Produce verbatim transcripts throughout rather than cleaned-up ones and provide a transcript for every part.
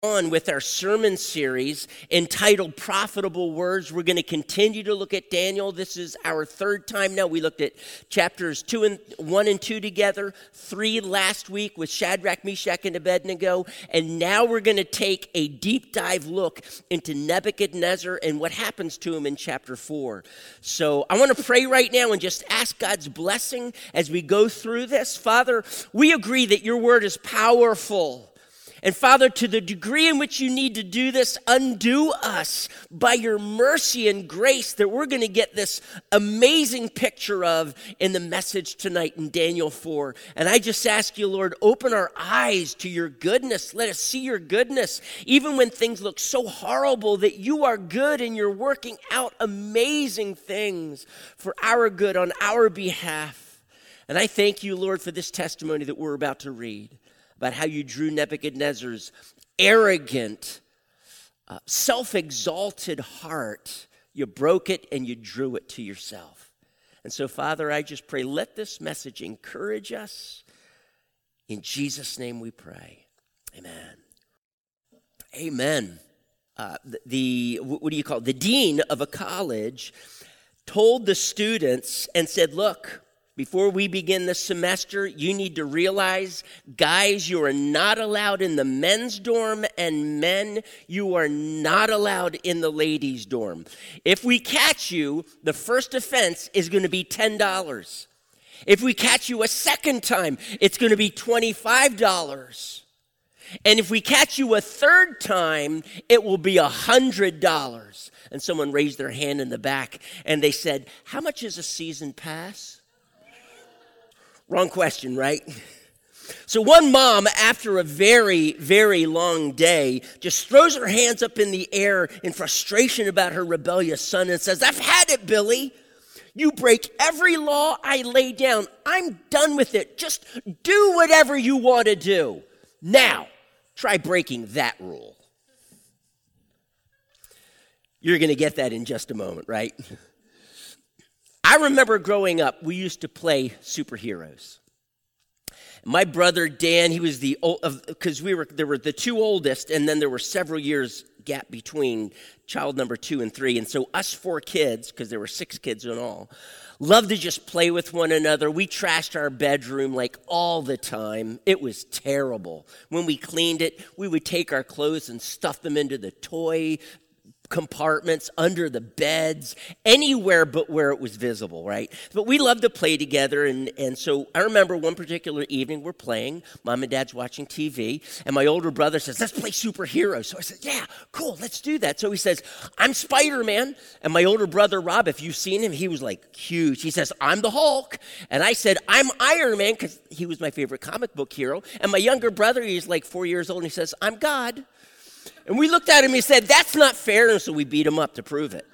On with our sermon series entitled Profitable Words. We're going to continue to look at Daniel. This is our third time now. We looked at chapters two and one and two together, three last week with Shadrach, Meshach, and Abednego, and now we're going to take a deep dive look into Nebuchadnezzar and what happens to him in chapter four. So I want to pray right now and just ask God's blessing as we go through this. Father, we agree that your word is powerful. And Father, to the degree in which you need to do this, undo us by your mercy and grace that we're going to get this amazing picture of in the message tonight in Daniel four. And I just ask you, Lord, open our eyes to your goodness. Let us see your goodness, even when things look so horrible, that you are good and you're working out amazing things for our good on our behalf. And I thank you, Lord, for this testimony that we're about to read, about how you drew Nebuchadnezzar's arrogant, uh, self-exalted heart. You broke it and you drew it to yourself. And so, Father, I just pray, let this message encourage us. In Jesus' name we pray. Amen. Amen. Uh, the, the, what do you call it? The dean of a college told the students and said, look, before we begin this semester, you need to realize, guys, you are not allowed in the men's dorm, and men, you are not allowed in the ladies' dorm. If we catch you, the first offense is going to be ten dollars. If we catch you a second time, it's going to be twenty-five dollars. And if we catch you a third time, it will be one hundred dollars. And someone raised their hand in the back, and they said, how much is a season pass? Wrong question, right? So one mom, after a very, very long day, just throws her hands up in the air in frustration about her rebellious son and says, I've had it, Billy. You break every law I lay down. I'm done with it. Just do whatever you want to do. Now, try breaking that rule. You're going to get that in just a moment, right? I remember growing up, we used to play superheroes. My brother Dan, he was the old, because we were there were the two oldest, and then there were several years gap between child number two and three, and so us four kids, because there were six kids in all, loved to just play with one another. We trashed our bedroom like all the time. It was terrible. When we cleaned it, we would take our clothes and stuff them into the toy compartments, under the beds, anywhere but where it was visible, right? But we loved to play together, and, and so I remember one particular evening we're playing, Mom and Dad's watching T V, and my older brother says, let's play superheroes. So I said, yeah, cool, let's do that. So he says, I'm Spider-Man, and my older brother, Rob, if you've seen him, he was like huge. He says, I'm the Hulk, and I said, I'm Iron Man, because he was my favorite comic book hero, and my younger brother, he's like four years old, and he says, I'm God. And we looked at him and he said, that's not fair, and so we beat him up to prove it.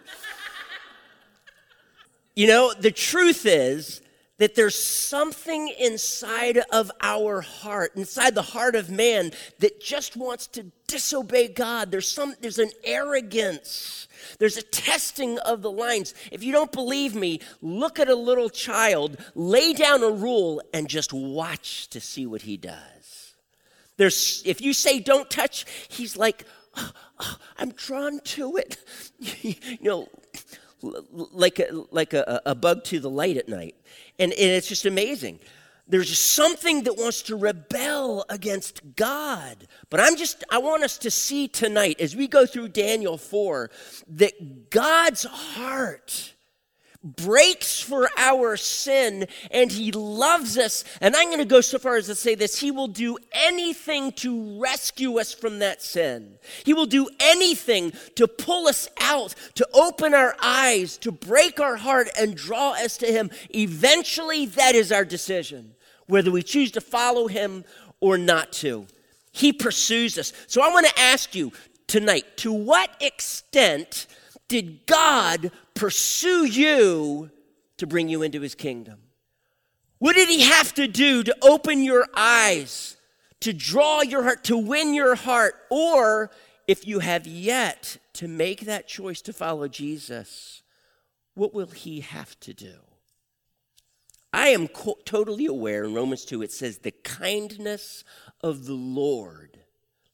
You know, the truth is that there's something inside of our heart, inside the heart of man, that just wants to disobey God. There's some, there's an arrogance. There's a testing of the lines. If you don't believe me, look at a little child, lay down a rule, and just watch to see what he does. There's, if you say don't touch, he's like, oh, oh, I'm drawn to it. you know, like a, like a, a bug to the light at night. And, and it's just amazing. There's just something that wants to rebel against God. But I'm just, I want us to see tonight, as we go through Daniel four, that God's heart breaks for our sin, and he loves us. And I'm going to go so far as to say this: he will do anything to rescue us from that sin. He will do anything to pull us out, to open our eyes, to break our heart and draw us to him. Eventually, that is our decision, whether we choose to follow him or not to. He pursues us. So I want to ask you tonight, to what extent did God pursue you to bring you into his kingdom? What did he have to do to open your eyes, to draw your heart, to win your heart? Or if you have yet to make that choice to follow Jesus, what will he have to do? I am co- totally aware in Romans two, it says the kindness of the Lord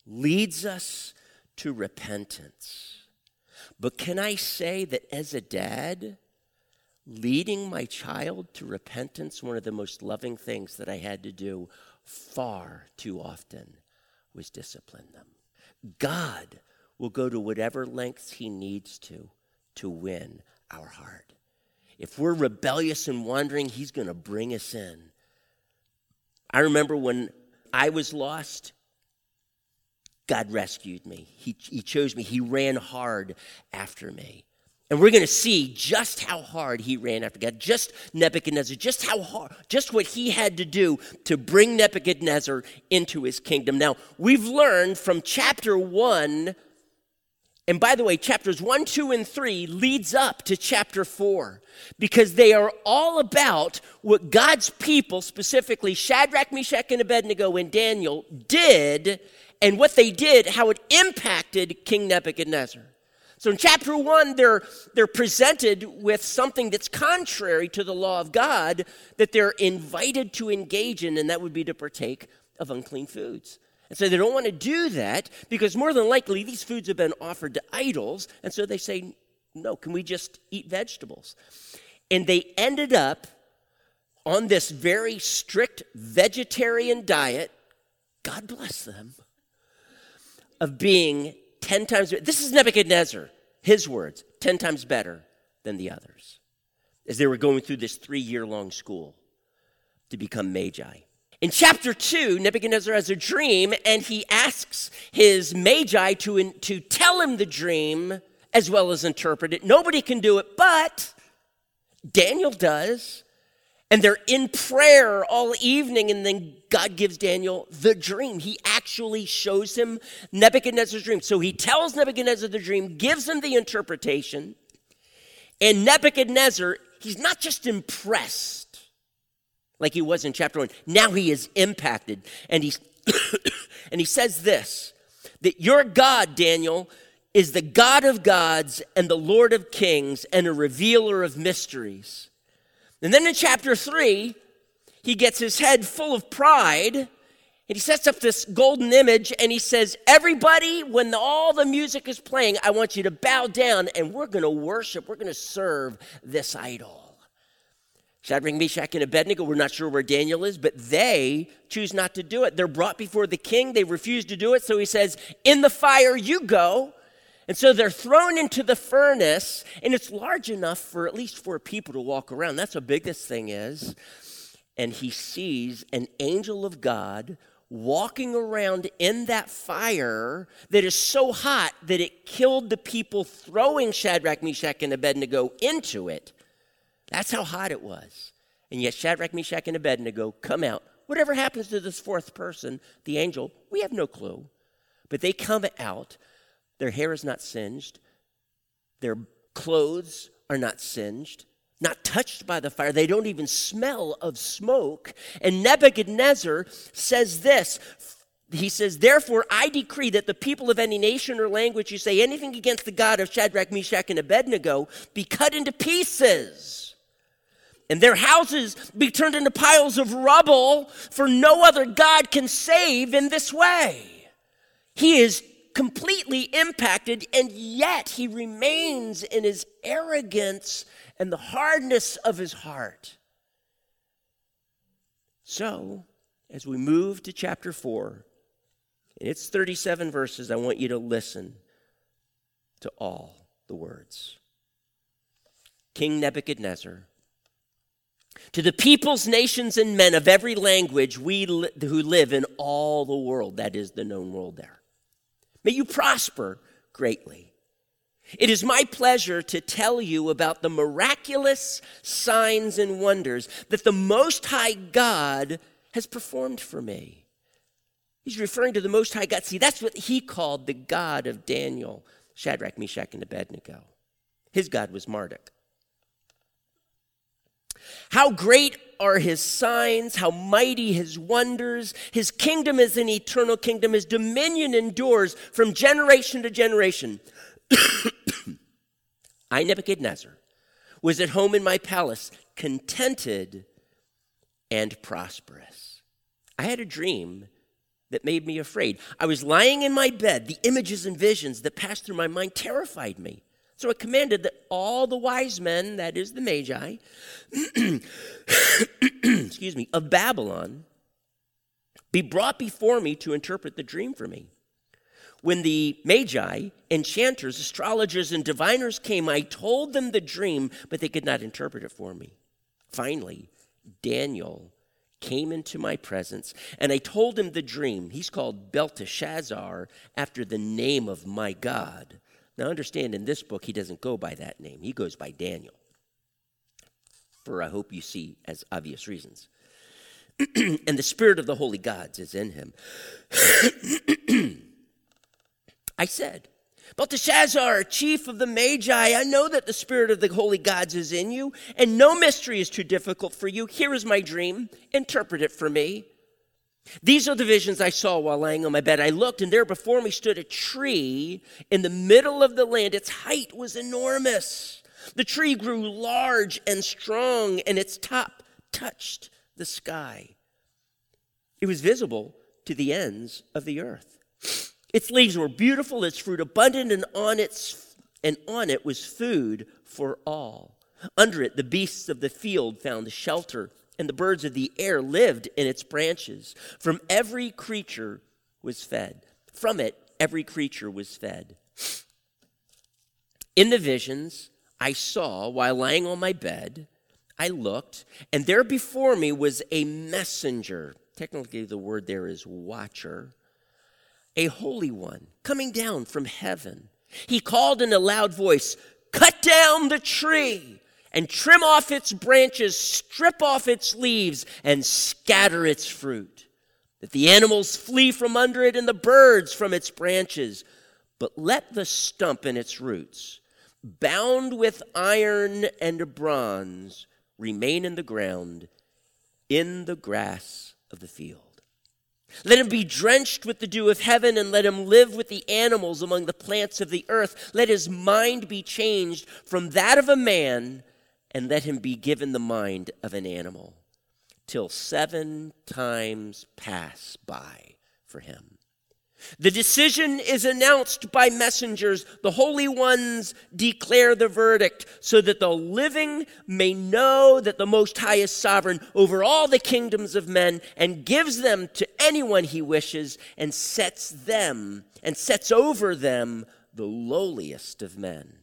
leads us to repentance. But can I say that as a dad, leading my child to repentance, one of the most loving things that I had to do far too often was discipline them. God will go to whatever lengths he needs to to win our heart. If we're rebellious and wandering, he's going to bring us in. I remember when I was lost, God rescued me. He, he chose me. He ran hard after me. And we're going to see just how hard he ran after God, just Nebuchadnezzar, just how hard, just what he had to do to bring Nebuchadnezzar into his kingdom. Now, we've learned from chapter one, and by the way, chapters one, two, and three leads up to chapter four, because they are all about what God's people, specifically Shadrach, Meshach, and Abednego and Daniel, did, and what they did, how it impacted King Nebuchadnezzar. So in chapter one, they're, they're presented with something that's contrary to the law of God that they're invited to engage in, and that would be to partake of unclean foods. And so they don't want to do that because more than likely these foods have been offered to idols, and so they say, no, can we just eat vegetables? And they ended up on this very strict vegetarian diet, God bless them, of being ten times, this is Nebuchadnezzar, his words, ten times better than the others, as they were going through this three-year-long school to become magi. In chapter two, Nebuchadnezzar has a dream, and he asks his magi to, to tell him the dream as well as interpret it. Nobody can do it, but Daniel does. And they're in prayer all evening, and then God gives Daniel the dream. He actually shows him Nebuchadnezzar's dream. So he tells Nebuchadnezzar the dream, gives him the interpretation, and Nebuchadnezzar, he's not just impressed like he was in chapter one. Now he is impacted, and he's and he says this, that your God, Daniel, is the God of gods and the Lord of kings and a revealer of mysteries. And then in chapter three, he gets his head full of pride, and he sets up this golden image, and he says, everybody, when the, all the music is playing, I want you to bow down, and we're going to worship, we're going to serve this idol. Shadrach, Meshach, and Abednego, we're not sure where Daniel is, but they choose not to do it. They're brought before the king. They refuse to do it, so he says, in the fire you go. And so they're thrown into the furnace, and it's large enough for at least four people to walk around. That's how big this thing is. And he sees an angel of God walking around in that fire that is so hot that it killed the people throwing Shadrach, Meshach, and Abednego into it. That's how hot it was. And yet Shadrach, Meshach, and Abednego come out. Whatever happens to this fourth person, the angel, we have no clue. But they come out. Their hair is not singed. Their clothes are not singed, not touched by the fire. They don't even smell of smoke. And Nebuchadnezzar says this. He says, therefore, I decree that the people of any nation or language who say anything against the God of Shadrach, Meshach, and Abednego be cut into pieces, and their houses be turned into piles of rubble, for no other God can save in this way. He is completely impacted, and yet he remains in his arrogance and the hardness of his heart. So, as we move to chapter four, and it's thirty-seven verses, I want you to listen to all the words. King Nebuchadnezzar, to the peoples, nations, and men of every language we li- who live in all the world, that is the known world there, may you prosper greatly. It is my pleasure to tell you about the miraculous signs and wonders that the Most High God has performed for me. He's referring to the Most High God. See, that's what he called the God of Daniel, Shadrach, Meshach, and Abednego. His God was Marduk. How great are his signs, how mighty his wonders. His kingdom is an eternal kingdom. His dominion endures from generation to generation. I, Nebuchadnezzar, was at home in my palace, contented and prosperous. I had a dream that made me afraid. I was lying in my bed. The images and visions that passed through my mind terrified me. So I commanded that all the wise men, that is the Magi, excuse me, of Babylon, be brought before me to interpret the dream for me. When the Magi, enchanters, astrologers, and diviners came, I told them the dream, but they could not interpret it for me. Finally, Daniel came into my presence, and I told him the dream. He's called Belteshazzar, after the name of my God. Now understand, in this book, he doesn't go by that name. He goes by Daniel, for I hope you see as obvious reasons. And the spirit of the holy gods is in him. I said, Belteshazzar, chief of the Magi, I know that the spirit of the holy gods is in you, and no mystery is too difficult for you. Here is my dream. Interpret it for me. These are the visions I saw while lying on my bed. I looked, and there before me stood a tree in the middle of the land. Its height was enormous. The tree grew large and strong, and its top touched the sky. It was visible to the ends of the earth. Its leaves were beautiful, its fruit abundant, and on its and on it was food for all. Under it, the beasts of the field found shelter, and the birds of the air lived in its branches. From every creature was fed. From it, every creature was fed. In the visions I saw while lying on my bed, I looked, and there before me was a messenger. Technically, the word there is watcher. A holy one coming down from heaven. He called in a loud voice, cut down the tree and trim off its branches, strip off its leaves, and scatter its fruit, that the animals flee from under it and the birds from its branches. But let the stump and its roots, bound with iron and bronze, remain in the ground, in the grass of the field. Let him be drenched with the dew of heaven, and let him live with the animals among the plants of the earth. Let his mind be changed from that of a man, and let him be given the mind of an animal, till seven times pass by for him. The decision is announced by messengers. The holy ones declare the verdict, so that the living may know that the Most High is sovereign over all the kingdoms of men, and gives them to anyone he wishes, and sets them and sets over them the lowliest of men.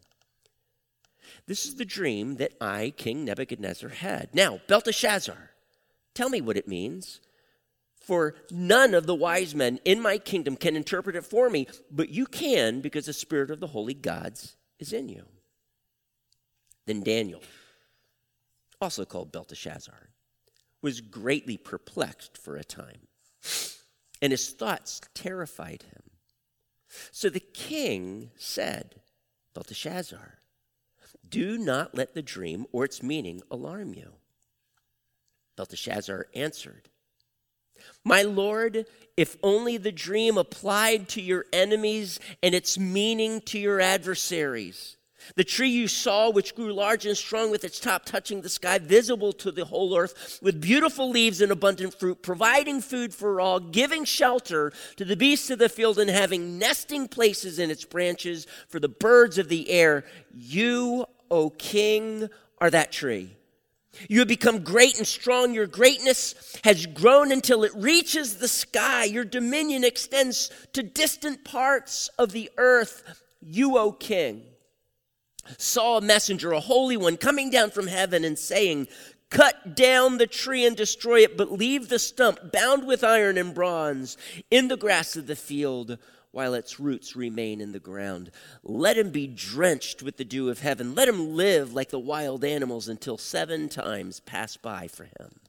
This is the dream that I, King Nebuchadnezzar, had. Now, Belteshazzar, tell me what it means. For none of the wise men in my kingdom can interpret it for me, but you can, because the spirit of the holy gods is in you. Then Daniel, also called Belteshazzar, was greatly perplexed for a time, and his thoughts terrified him. So the king said, Belteshazzar, do not let the dream or its meaning alarm you. Belteshazzar answered, my lord, if only the dream applied to your enemies and its meaning to your adversaries. The tree you saw, which grew large and strong with its top touching the sky, visible to the whole earth, with beautiful leaves and abundant fruit, providing food for all, giving shelter to the beasts of the field, and having nesting places in its branches for the birds of the air. You, O king, are that tree. You have become great and strong. Your greatness has grown until it reaches the sky. Your dominion extends to distant parts of the earth. You, O king, saw a messenger, a holy one, coming down from heaven and saying, cut down the tree and destroy it, but leave the stump bound with iron and bronze in the grass of the field, while its roots remain in the ground. Let him be drenched with the dew of heaven. Let him live like the wild animals until seven times pass by for him.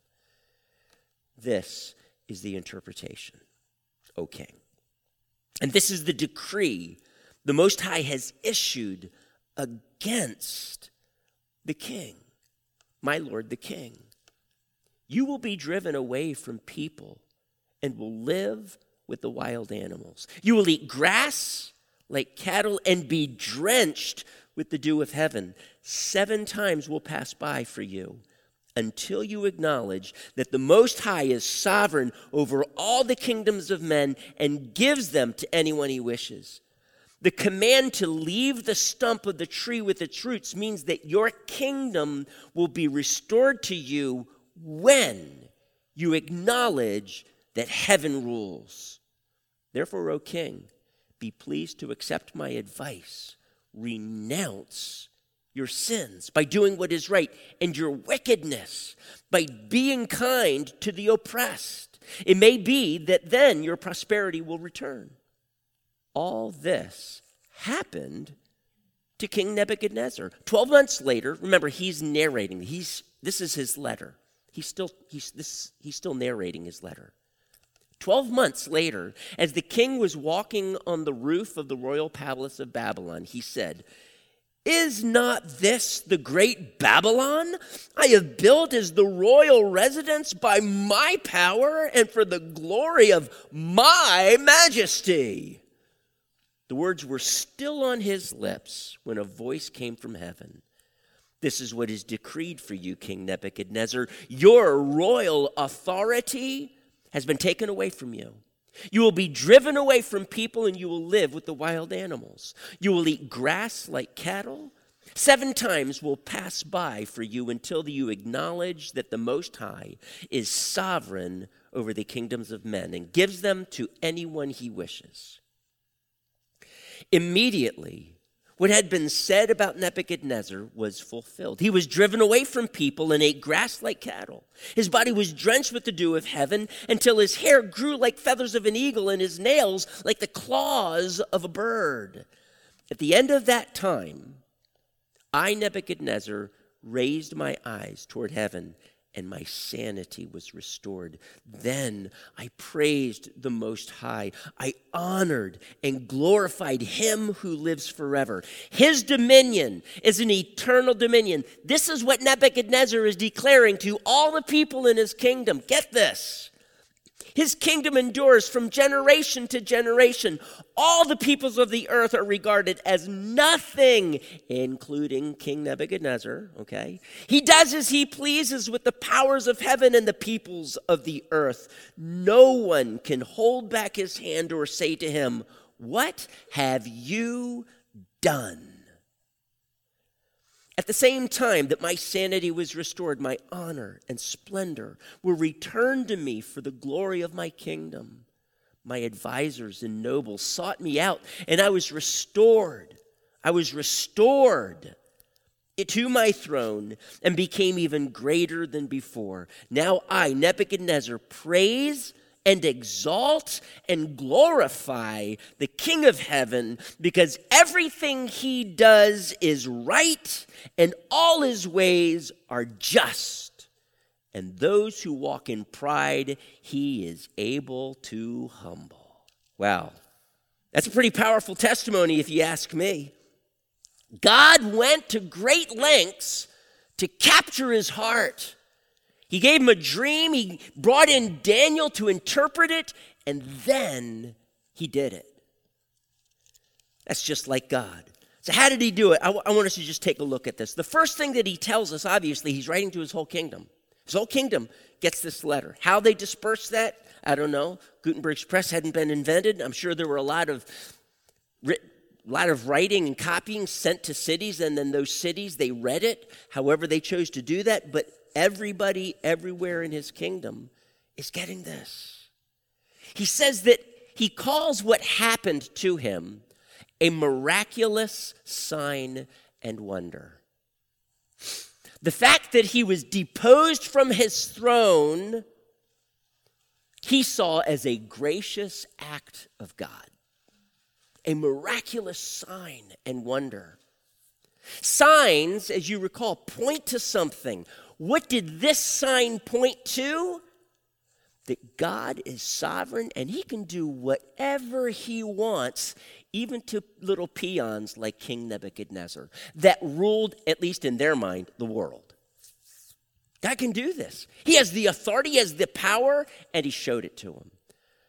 This is the interpretation, O king. And this is the decree the Most High has issued against the king, my lord the king. You will be driven away from people and will live with the wild animals. You will eat grass like cattle and be drenched with the dew of heaven. Seven times will pass by for you until you acknowledge that the Most High is sovereign over all the kingdoms of men and gives them to anyone he wishes. The command to leave the stump of the tree with its roots means that your kingdom will be restored to you when you acknowledge that heaven rules. Therefore, O king, be pleased to accept my advice. Renounce your sins by doing what is right, and your wickedness by being kind to the oppressed. It may be that then your prosperity will return. All this happened to King Nebuchadnezzar. Twelve months later, remember, he's narrating. He's this is his letter. He's still he's this he's still narrating his letter. Twelve months later, as the king was walking on the roof of the royal palace of Babylon, he said, "Is not this the great Babylon I have built as the royal residence by my power and for the glory of my majesty?" The words were still on his lips when a voice came from heaven. "This is what is decreed for you, King Nebuchadnezzar. Your royal authority has been taken away from you. You will be driven away from people, and you will live with the wild animals. You will eat grass like cattle. Seven times will pass by for you until you acknowledge that the Most High is sovereign over the kingdoms of men and gives them to anyone he wishes." Immediately, what had been said about Nebuchadnezzar was fulfilled. He was driven away from people and ate grass like cattle. His body was drenched with the dew of heaven until his hair grew like feathers of an eagle and his nails like the claws of a bird. At the end of that time, I, Nebuchadnezzar, raised my eyes toward heaven, and my sanity was restored. Then I praised the Most High. I honored and glorified him who lives forever. His dominion is an eternal dominion. This is what Nebuchadnezzar is declaring to all the people in his kingdom. Get this. His kingdom endures from generation to generation. All the peoples of the earth are regarded as nothing, including King Nebuchadnezzar, okay? He does as he pleases with the powers of heaven and the peoples of the earth. No one can hold back his hand or say to him, "What have you done?" At the same time that my sanity was restored, my honor and splendor were returned to me for the glory of my kingdom. My advisors and nobles sought me out, and I was restored. I was restored to my throne and became even greater than before. Now I, Nebuchadnezzar, praise and exalt and glorify the King of heaven, because everything he does is right and all his ways are just. And those who walk in pride, he is able to humble. Wow. That's a pretty powerful testimony if you ask me. God went to great lengths to capture his heart. He gave him a dream. He brought in Daniel to interpret it, and then he did it. That's just like God. So how did he do it? I, w- I want us to just take a look at this. The first thing that he tells us, obviously, he's writing to his whole kingdom. His whole kingdom gets this letter. How they disperse that, I don't know. Gutenberg's press hadn't been invented. I'm sure there were a lot of written A lot of writing and copying sent to cities, and then those cities, they read it, however they chose to do that. But everybody everywhere in his kingdom is getting this. He says that he calls what happened to him a miraculous sign and wonder. The fact that he was deposed from his throne, he saw as a gracious act of God. A miraculous sign and wonder. Signs, as you recall, point to something. What did this sign point to? That God is sovereign and he can do whatever he wants, even to little peons like King Nebuchadnezzar, that ruled, at least in their mind, the world. God can do this. He has the authority, he has the power, and he showed it to him.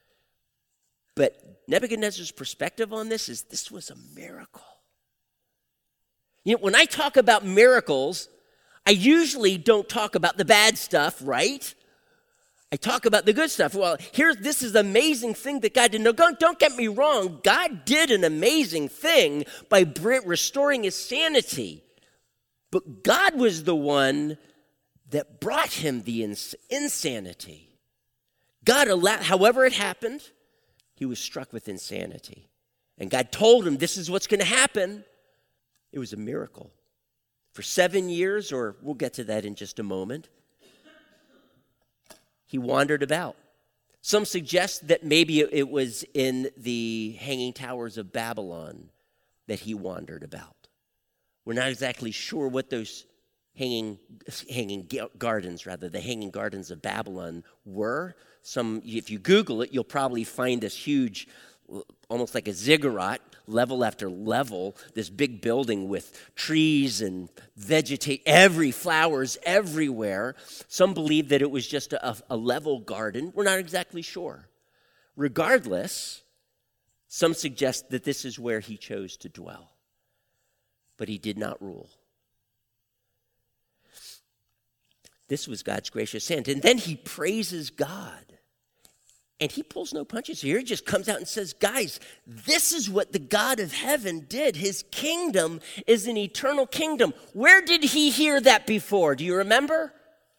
But Nebuchadnezzar's perspective on this is this was a miracle. You know, when I talk about miracles, I usually don't talk about the bad stuff, right? I talk about the good stuff. Well, here, this is an amazing thing that God did. No, don't, don't get me wrong. God did an amazing thing by restoring his sanity. But God was the one that brought him the ins- insanity. God allowed, however it happened, he was struck with insanity. And God told him, this is what's going to happen. It was a miracle. For seven years, or we'll get to that in just a moment, he wandered about. Some suggest that maybe it was in the hanging towers of Babylon that he wandered about. We're not exactly sure what those hanging hanging gardens, rather, the hanging gardens of Babylon were. Some, if you Google it, you'll probably find this huge, almost like a ziggurat, level after level, this big building with trees and vegetate, every flowers everywhere. Some believe that it was just a, a level garden. We're not exactly sure. Regardless, some suggest that this is where he chose to dwell. But he did not rule. This was God's gracious hand. And then he praises God. And he pulls no punches here. He just comes out and says, guys, this is what the God of heaven did. His kingdom is an eternal kingdom. Where did he hear that before? Do you remember?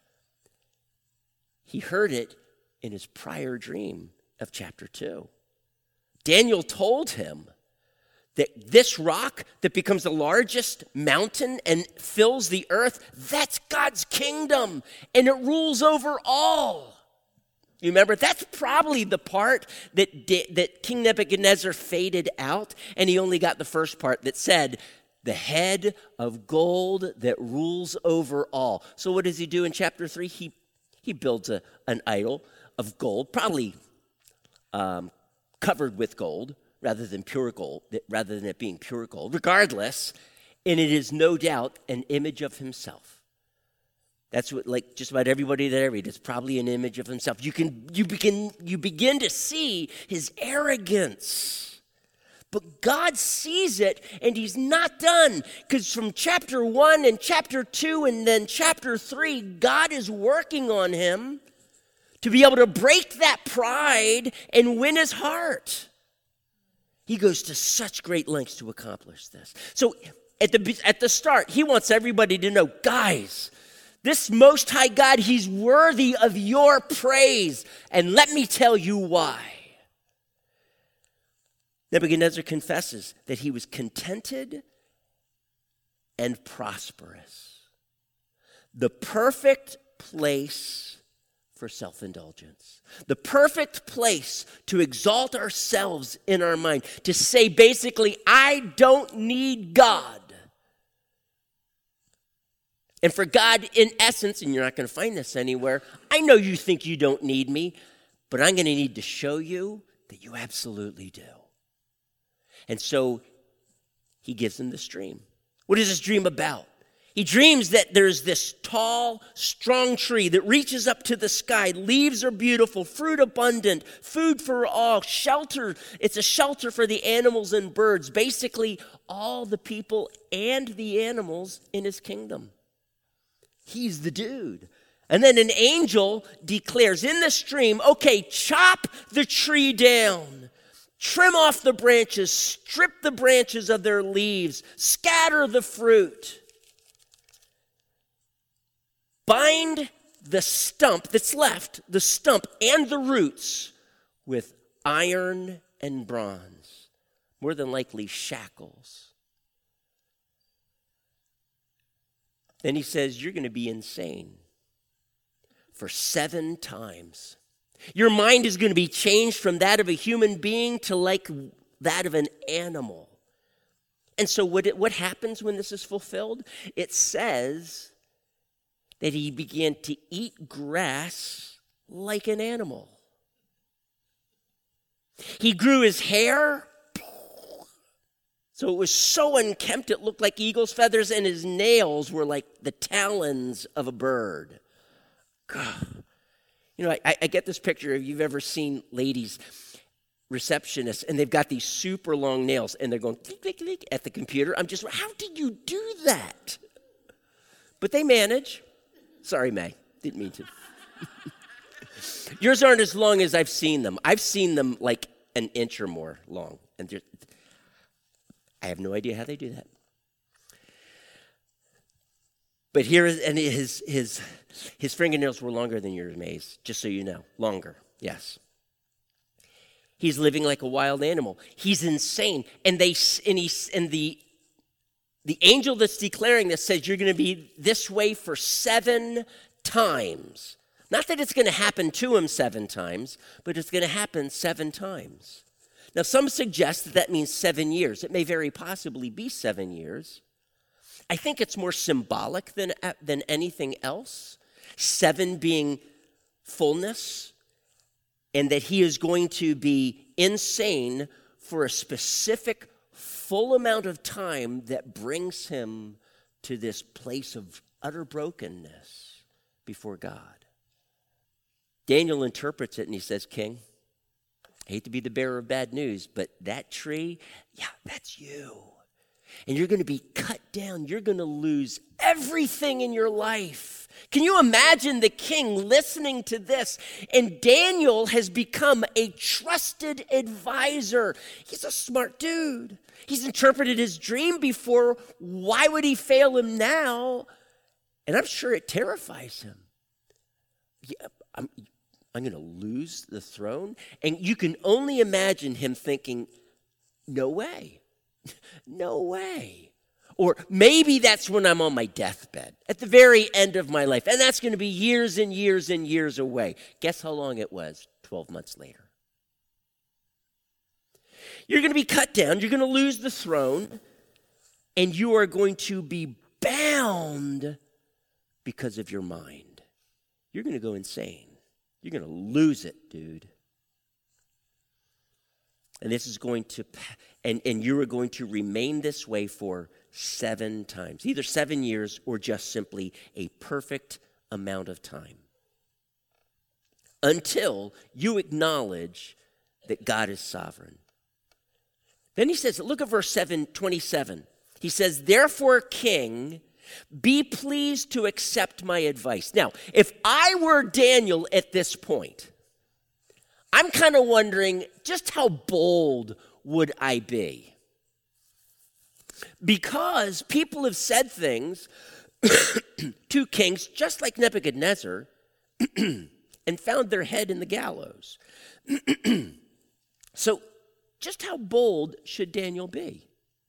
He heard it in his prior dream of chapter two. Daniel told him that this rock that becomes the largest mountain and fills the earth, that's God's kingdom, and it rules over all. You remember, that's probably the part that, that King Nebuchadnezzar faded out, and he only got the first part that said, the head of gold that rules over all. So what does he do in chapter three? He, he builds a, an idol of gold, probably um, covered with gold, rather than pure gold, rather than it being pure gold. Regardless, and it is no doubt an image of himself. That's what, like, just about everybody that I read, it's probably an image of himself. You can, you begin, you begin to see his arrogance. But God sees it, and he's not done. Because from chapter one and chapter two and then chapter three, God is working on him to be able to break that pride and win his heart. He goes to such great lengths to accomplish this. So at the, at the start, he wants everybody to know, guys, this Most High God, he's worthy of your praise. And let me tell you why. Nebuchadnezzar confesses that he was contented and prosperous. The perfect place for self-indulgence. The perfect place to exalt ourselves in our mind. To say basically, I don't need God. And for God, in essence, and you're not going to find this anywhere, I know you think you don't need me, but I'm going to need to show you that you absolutely do. And so he gives him this dream. What is this dream about? He dreams that there's this tall, strong tree that reaches up to the sky. Leaves are beautiful, fruit abundant, food for all, shelter. It's a shelter for the animals and birds, basically all the people and the animals in his kingdom. He's the dude. And then an angel declares in the stream, okay, chop the tree down. Trim off the branches. Strip the branches of their leaves. Scatter the fruit. Bind the stump that's left, the stump and the roots, with iron and bronze. More than likely shackles. Then he says, you're going to be insane for seven times. Your mind is going to be changed from that of a human being to like that of an animal. And so what, it, what happens when this is fulfilled? It says that he began to eat grass like an animal. He grew his hair. So it was so unkempt, it looked like eagle's feathers, and his nails were like the talons of a bird. God. You know, I, I get this picture, if you've ever seen ladies, receptionists, and they've got these super long nails, and they're going click, click, click at the computer. I'm just, how did you do that? But they manage. Sorry, May. Didn't mean to. Yours aren't as long as I've seen them. I've seen them like an inch or more long. And I have no idea how they do that. But here is, and his his his fingernails were longer than yours, Maze, just so you know. Longer, yes. He's living like a wild animal. He's insane. And they and he's and the the angel that's declaring this says you're going to be this way for seven times. Not that it's going to happen to him seven times, but it's going to happen seven times. Now, some suggest that that means seven years. It may very possibly be seven years. I think it's more symbolic than, than anything else. Seven being fullness, and that he is going to be insane for a specific full amount of time that brings him to this place of utter brokenness before God. Daniel interprets it and he says, King, I hate to be the bearer of bad news, but that tree, yeah, that's you. And you're going to be cut down. You're going to lose everything in your life. Can you imagine the king listening to this? And Daniel has become a trusted advisor. He's a smart dude. He's interpreted his dream before. Why would he fail him now? And I'm sure it terrifies him. Yeah, I'm, I'm going to lose the throne? And you can only imagine him thinking, no way. No way. Or maybe that's when I'm on my deathbed, at the very end of my life. And that's going to be years and years and years away. Guess how long it was? twelve months later. You're going to be cut down. You're going to lose the throne. And you are going to be bound because of your mind. You're going to go insane. You're going to lose it, dude. And this is going to, and, and you are going to remain this way for seven times. Either seven years or just simply a perfect amount of time. Until you acknowledge that God is sovereign. Then he says, look at verse seven twenty-seven. He says, therefore, king, be pleased to accept my advice. Now, if I were Daniel at this point, I'm kind of wondering just how bold would I be? Because people have said things to kings just like Nebuchadnezzar and found their head in the gallows. So just how bold should Daniel be?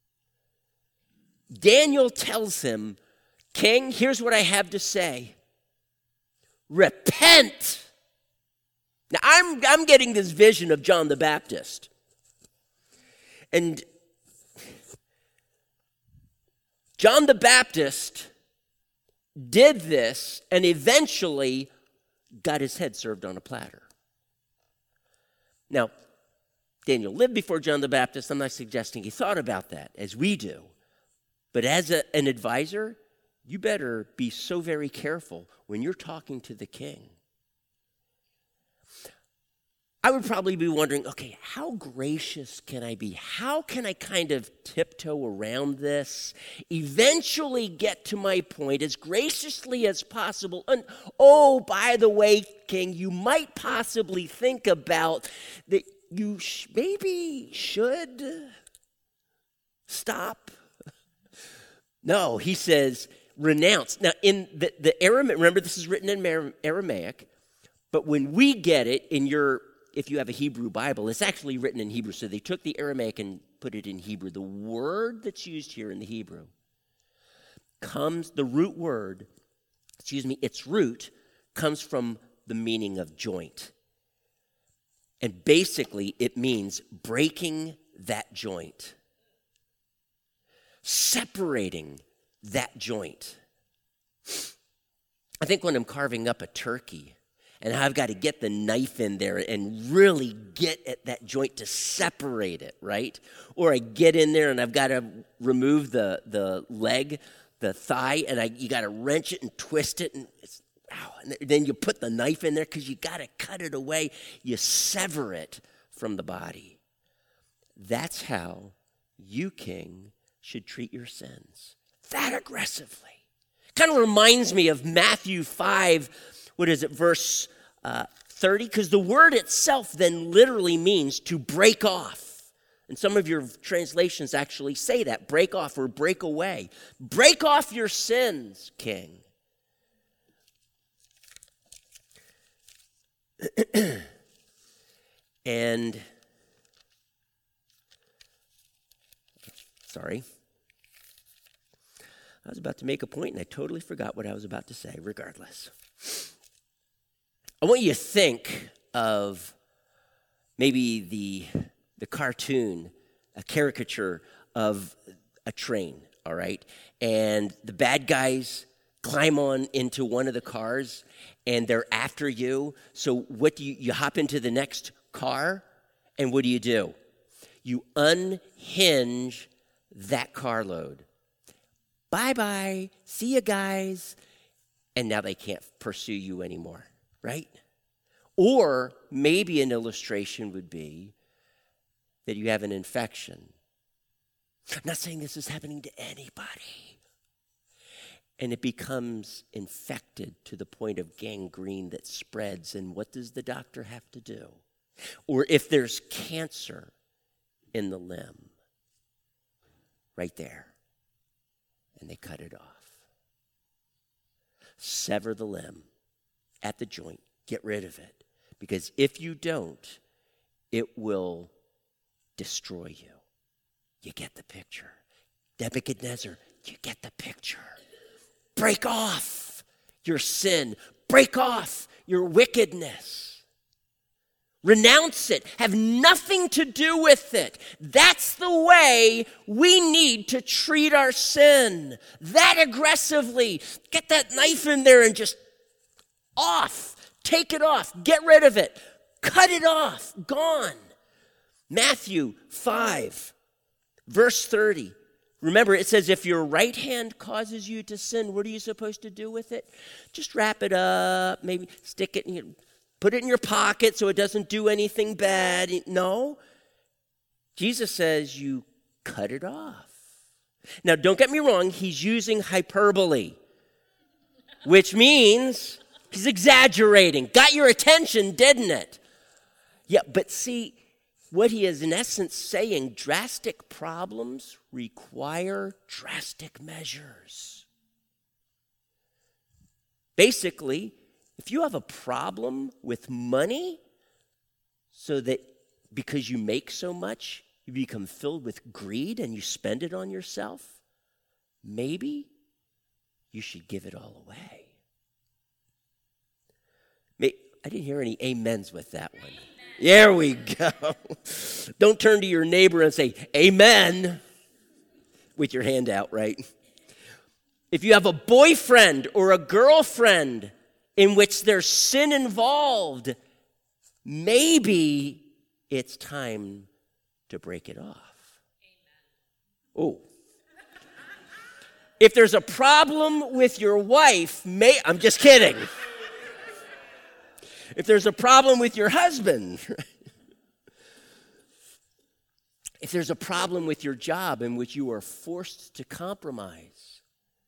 Daniel tells him, King, here's what I have to say. Repent. Now, I'm, I'm getting this vision of John the Baptist. And John the Baptist did this and eventually got his head served on a platter. Now, Daniel lived before John the Baptist. I'm not suggesting he thought about that as we do. But as a, an advisor, you better be so very careful when you're talking to the king. I would probably be wondering, okay, how gracious can I be? How can I kind of tiptoe around this? Eventually get to my point as graciously as possible. And oh, by the way, King, you might possibly think about that you sh- maybe should stop. No, he says, renounce. Now, in the, the Aramaic, remember this is written in Aramaic, but when we get it in your, if you have a Hebrew Bible, it's actually written in Hebrew. So they took the Aramaic and put it in Hebrew. The word that's used here in the Hebrew comes, the root word, excuse me, its root comes from the meaning of joint. And basically it means breaking that joint. Separating that joint. I think when I'm carving up a turkey and I've got to get the knife in there and really get at that joint to separate it, right? Or I get in there and I've got to remove the, the leg, the thigh, and I you got to wrench it and twist it, and it's, ow, and then you put the knife in there because you got to cut it away. You sever it from the body. That's how you, king, should treat your sins. That aggressively. Kind of reminds me of Matthew five, what is it, verse uh, thirty? Because the word itself then literally means to break off. And some of your translations actually say that, break off or break away. Break off your sins, King. And, sorry. I was about to make a point and I totally forgot what I was about to say, regardless. I want you to think of maybe the, the cartoon, a caricature of a train, all right? And the bad guys climb on into one of the cars and they're after you. So what do you, you hop into the next car and what do you do? You unhinge that carload. Bye-bye, see you guys. And now they can't pursue you anymore, right? Or maybe an illustration would be that you have an infection. I'm not saying this is happening to anybody. And it becomes infected to the point of gangrene that spreads. And what does the doctor have to do? Or if there's cancer in the limb, right there. And they cut it off. Sever the limb at the joint. Get rid of it. Because if you don't, it will destroy you. You get the picture. Nebuchadnezzar, you get the picture. Break off your sin. Break off your wickedness. Renounce it. Have nothing to do with it. That's the way we need to treat our sin. That aggressively. Get that knife in there and just off. Take it off. Get rid of it. Cut it off. Gone. Matthew five, verse thirty. Remember, it says if your right hand causes you to sin, what are you supposed to do with it? Just wrap it up. Maybe stick it in your... Put it in your pocket so it doesn't do anything bad. No. Jesus says you cut it off. Now, don't get me wrong. He's using hyperbole, which means he's exaggerating. Got your attention, didn't it? Yeah, but see, what he is in essence saying, drastic problems require drastic measures. Basically, if you have a problem with money, so that because you make so much, you become filled with greed and you spend it on yourself, maybe you should give it all away. I didn't hear any amens with that one. Amen. There we go. Don't turn to your neighbor and say, amen, with your hand out, right? If you have a boyfriend or a girlfriend in which there's sin involved, maybe it's time to break it off. Amen. Oh. If there's a problem with your wife, may I'm just kidding. If there's a problem with your husband, if there's a problem with your job in which you are forced to compromise,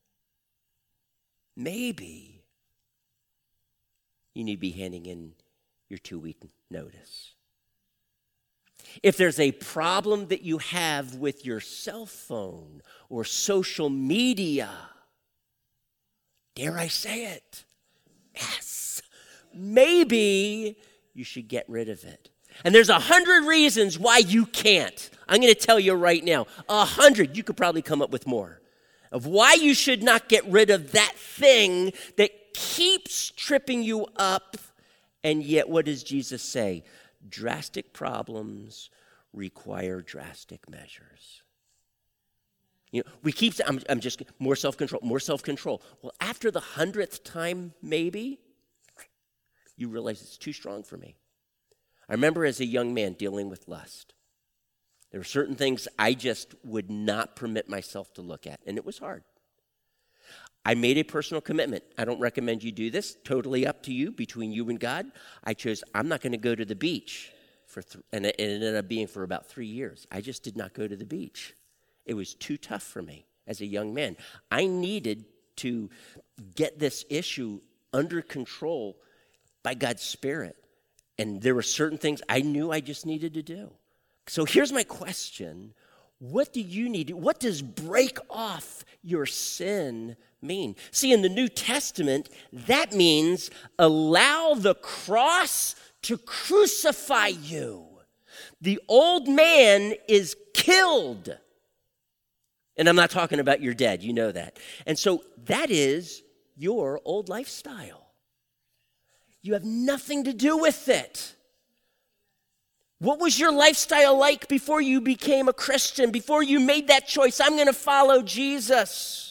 maybe you need to be handing in your two-week notice. If there's a problem that you have with your cell phone or social media, dare I say it? Yes. Maybe you should get rid of it. And there's a hundred reasons why you can't. I'm going to tell you right now, a hundred. You could probably come up with more of why you should not get rid of that thing that keeps tripping you up. And yet, what does Jesus say? Drastic problems require drastic measures. You know, we keep saying, I'm, I'm just, more self-control, more self-control. Well, after the hundredth time, maybe, you realize it's too strong for me. I remember as a young man dealing with lust. There were certain things I just would not permit myself to look at, and it was hard. I made a personal commitment. I don't recommend you do this. Totally up to you, between you and God. I chose, I'm not going to go to the beach. For th- and it ended up being for about three years. I just did not go to the beach. It was too tough for me as a young man. I needed to get this issue under control by God's Spirit. And there were certain things I knew I just needed to do. So here's my question. What do you need? What does break off your sin mean? See, in the New Testament, that means allow the cross to crucify you. The old man is killed. And I'm not talking about your dead, you know that. And so that is your old lifestyle. You have nothing to do with it. What was your lifestyle like before you became a Christian, before you made that choice? I'm going to follow Jesus.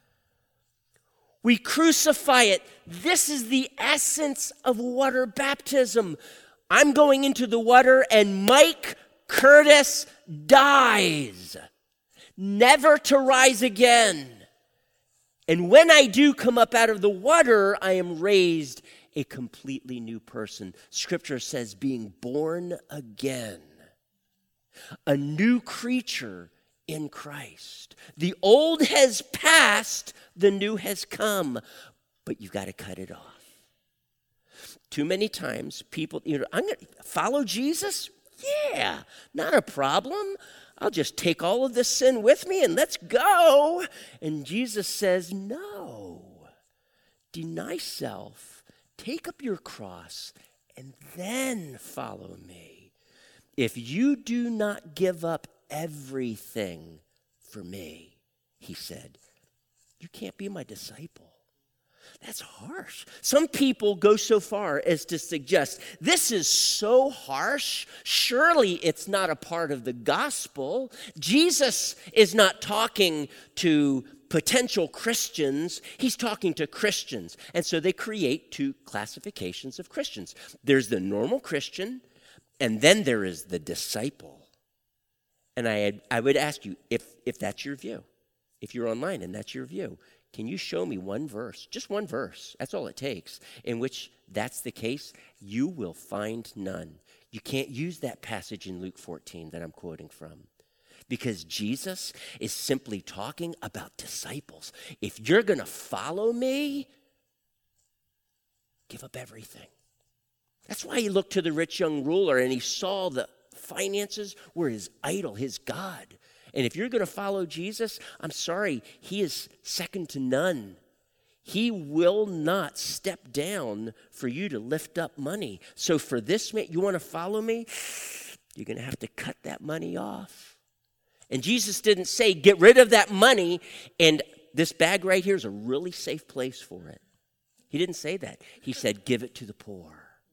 We crucify it. This is the essence of water baptism. I'm going into the water and Mike Curtis dies, never to rise again. And when I do come up out of the water, I am raised a completely new person. Scripture says being born again, a new creature in Christ. The old has passed, the new has come, but you've got to cut it off. Too many times people, you know, I'm going to follow Jesus? Yeah, not a problem. I'll just take all of this sin with me and let's go. And Jesus says, no, deny self, take up your cross, and then follow me. If you do not give up everything for me, he said, you can't be my disciple. That's harsh. Some people go so far as to suggest this is so harsh. Surely it's not a part of the gospel. Jesus is not talking to potential Christians. He's talking to Christians. And so they create two classifications of Christians. There's the normal Christian, and then there is the disciple. And I, I would ask you, if, if that's your view, if you're online and that's your view, can you show me one verse, just one verse, that's all it takes, in which that's the case? You will find none. You can't use that passage in Luke fourteen that I'm quoting from, because Jesus is simply talking about disciples. If you're going to follow me, give up everything. That's why he looked to the rich young ruler and he saw the finances were his idol, his God. And if you're going to follow Jesus, I'm sorry, he is second to none. He will not step down for you to lift up money. So for this man, you want to follow me? You're going to have to cut that money off. And Jesus didn't say, get rid of that money, and this bag right here is a really safe place for it. He didn't say that. He said, give it to the poor.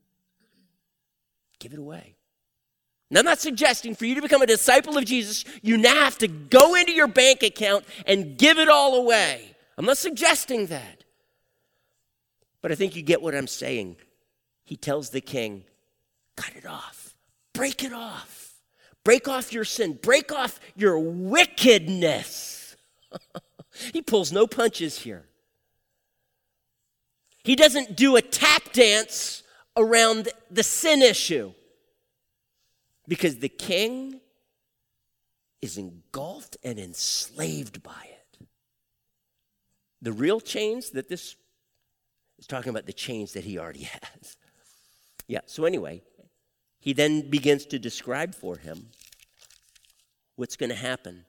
Give it away. Now, I'm not suggesting for you to become a disciple of Jesus, you now have to go into your bank account and give it all away. I'm not suggesting that. But I think you get what I'm saying. He tells the king, cut it off. Break it off. Break off your sin. Break off your wickedness. He pulls no punches here. He doesn't do a tap dance around the sin issue. Because the king is engulfed and enslaved by it. The real chains that this is talking about, the chains that he already has. Yeah, so anyway, he then begins to describe for him what's going to happen.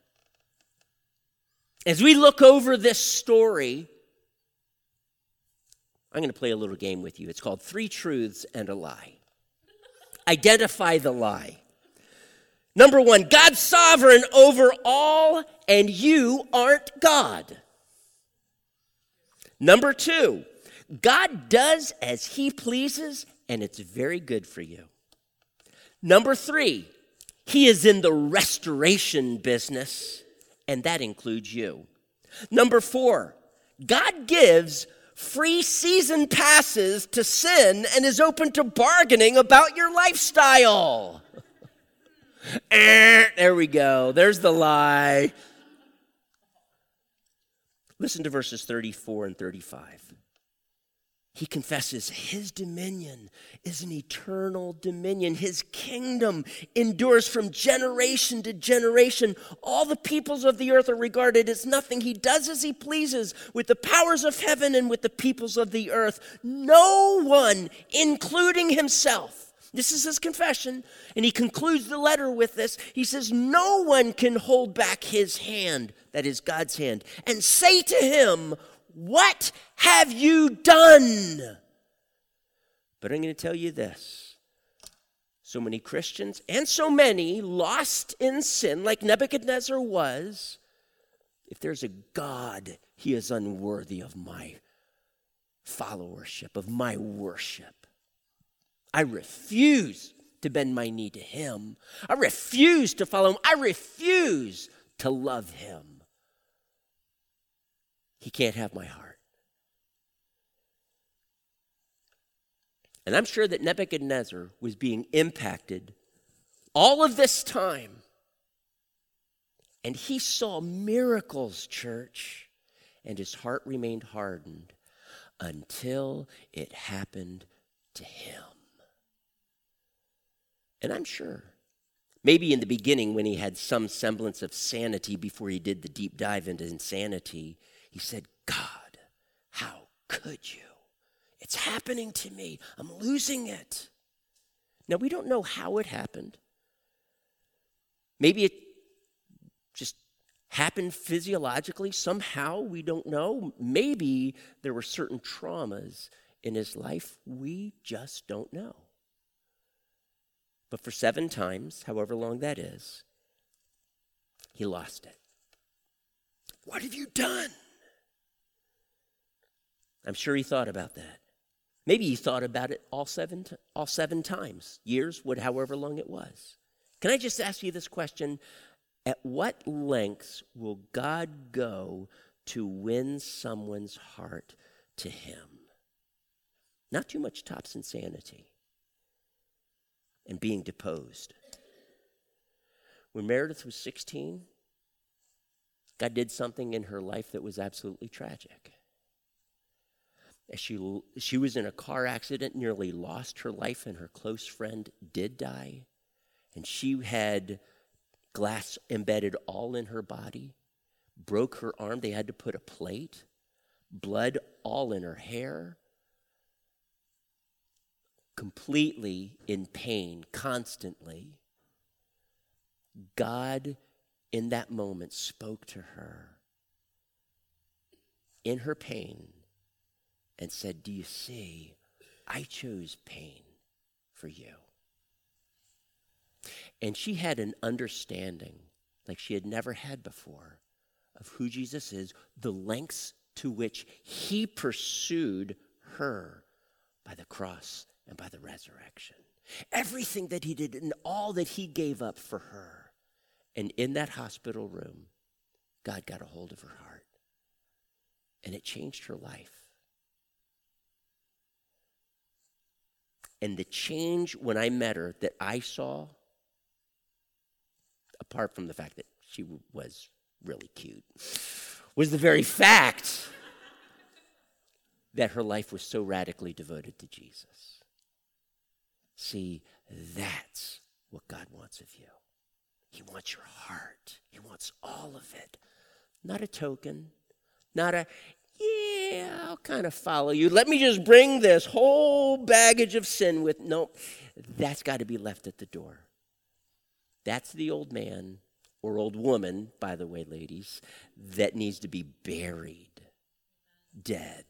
As we look over this story, I'm going to play a little game with you. It's called Three Truths and a Lie. Identify the lie. Number one, God's sovereign over all, and you aren't God. Number two, God does as he pleases, and it's very good for you. Number three, he is in the restoration business, and that includes you. Number four, God gives free season passes to sin and is open to bargaining about your lifestyle. There we go. There's the lie. Listen to verses thirty-four and thirty-five. he confesses his dominion is an eternal dominion. His kingdom endures from generation to generation. All the peoples of the earth are regarded as nothing. He does as he pleases with the powers of heaven and with the peoples of the earth. No one, including himself. This is his confession, and he concludes the letter with this. He says, no one can hold back his hand, that is God's hand, and say to him, what have you done? But I'm going to tell you this. So many Christians, and so many lost in sin, like Nebuchadnezzar was, if there's a God, he is unworthy of my followership, of my worship. I refuse to bend my knee to him. I refuse to follow him. I refuse to love him. He can't have my heart. And I'm sure that Nebuchadnezzar was being impacted all of this time. And he saw miracles, church, and his heart remained hardened until it happened to him. And I'm sure, maybe in the beginning when he had some semblance of sanity before he did the deep dive into insanity, he said, God, how could you? It's happening to me. I'm losing it. Now, we don't know how it happened. Maybe it just happened physiologically somehow. We don't know. Maybe there were certain traumas in his life. We just don't know. But for seven times, however long that is, he lost it. What have you done? I'm sure he thought about that. Maybe he thought about it all seven, all seven times, years, what, however long it was. Can I just ask you this question? At what lengths will God go to win someone's heart to him? Not too much tops insanity and being deposed. When Meredith was sixteen, God did something in her life that was absolutely tragic. As she, she was in a car accident, nearly lost her life, and her close friend did die. And she had glass embedded all in her body, broke her arm. They had to put a plate, blood all in her hair, completely in pain, constantly. God, in that moment, spoke to her in her pain and said, do you see, I chose pain for you. And she had an understanding like she had never had before of who Jesus is, the lengths to which he pursued her by the cross and by the resurrection. Everything that he did and all that he gave up for her. And in that hospital room, God got a hold of her heart. And it changed her life. And the change when I met her that I saw, apart from the fact that she was really cute, was the very fact that her life was so radically devoted to Jesus. See, that's what God wants of you. He wants your heart. He wants all of it. Not a token, not a, yeah, I'll kind of follow you. Let me just bring this whole baggage of sin with, no, that's got to be left at the door. That's the old man or old woman, by the way, ladies, that needs to be buried, dead.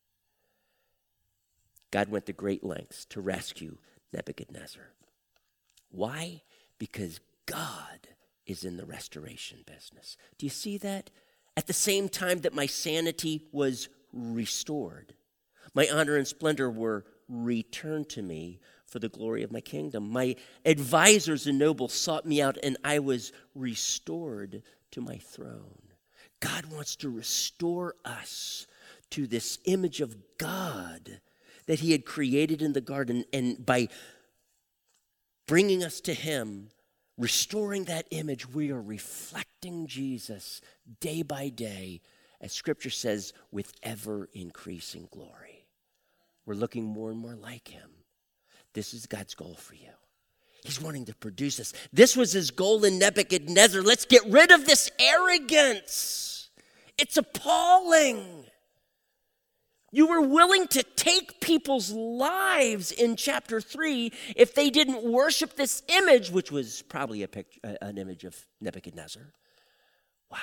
God went to great lengths to rescue Nebuchadnezzar. Why? Because God is in the restoration business. Do you see that? At the same time that my sanity was restored, my honor and splendor were returned to me for the glory of my kingdom. My advisors and nobles sought me out, and I was restored to my throne. God wants to restore us to this image of God that he had created in the garden, and by bringing us to him, restoring that image, we are reflecting Jesus day by day, as Scripture says, with ever-increasing glory. we're looking more and more like him. This is God's goal for you. He's wanting to produce us. This was his goal in Nebuchadnezzar. Let's get rid of this arrogance. It's appalling. You were willing to take people's lives in chapter three if they didn't worship this image, which was probably a picture, an image of Nebuchadnezzar. Wow.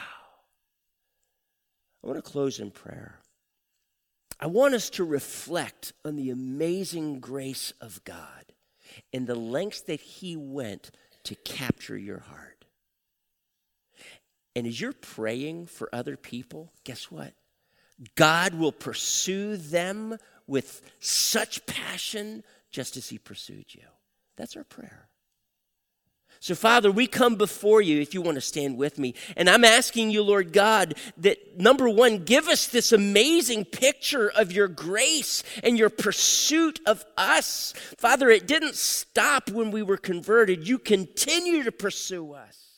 I want to close in prayer. I want us to reflect on the amazing grace of God and the lengths that he went to capture your heart. And as you're praying for other people, guess what? God will pursue them with such passion just as he pursued you. That's our prayer. So, Father, we come before you, if you want to stand with me, and I'm asking you, Lord God, that number one, give us this amazing picture of your grace and your pursuit of us. Father, it didn't stop when we were converted. You continue to pursue us.